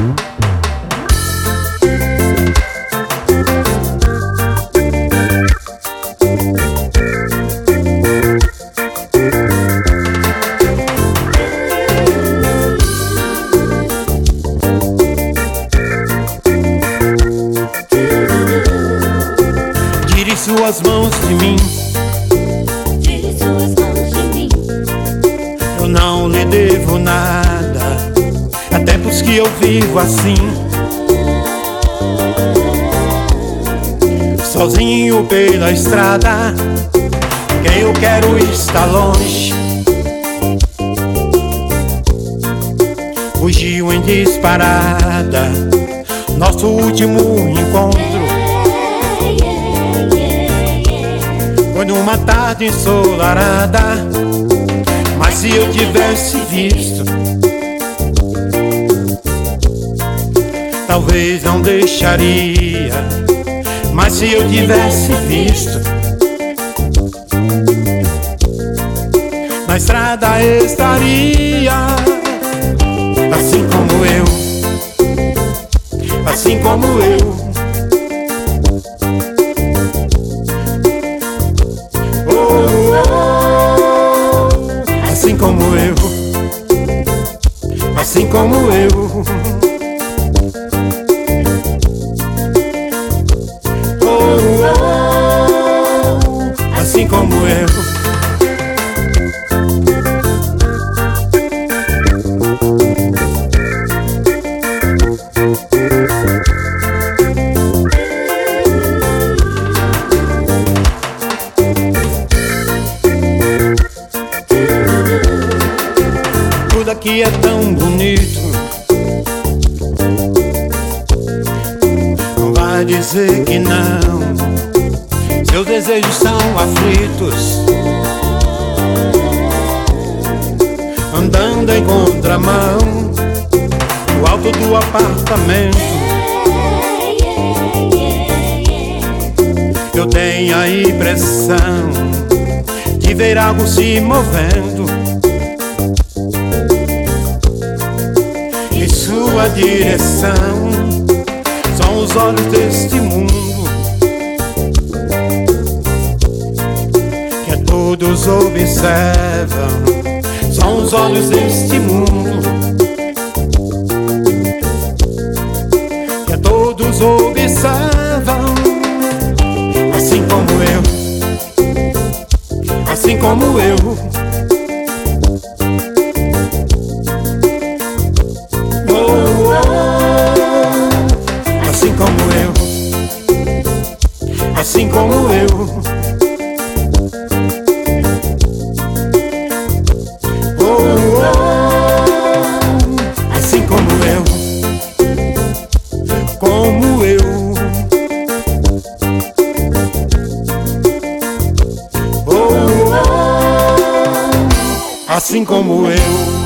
Tire suas mãos de mim, tire suas mãos de mim. eu não lhe devo nada, há tempos que eu vivo assim, sozinho pela estrada. Quem eu quero está longe, fugiu em disparada, nosso último encontro foi numa tarde ensolarada. Mas se eu tivesse visto, talvez não deixaria. Mas se eu tivesse visto, na estrada estaria. Assim como eu, assim como eu. Assim como eu, assim como eu. Assim como eu. Tudo aqui é tão bonito, não vai dizer que não. Seus desejos são aflitos, andando em contramão, no alto do apartamento. Eu tenho a impressão de ver algo se movendo em sua direção. São os olhos deste mundo que a todos observam. São os olhos deste mundo que a todos observam. Assim como eu, assim como eu. Assim como eu, assim como eu. Assim como eu, como eu. Assim como eu.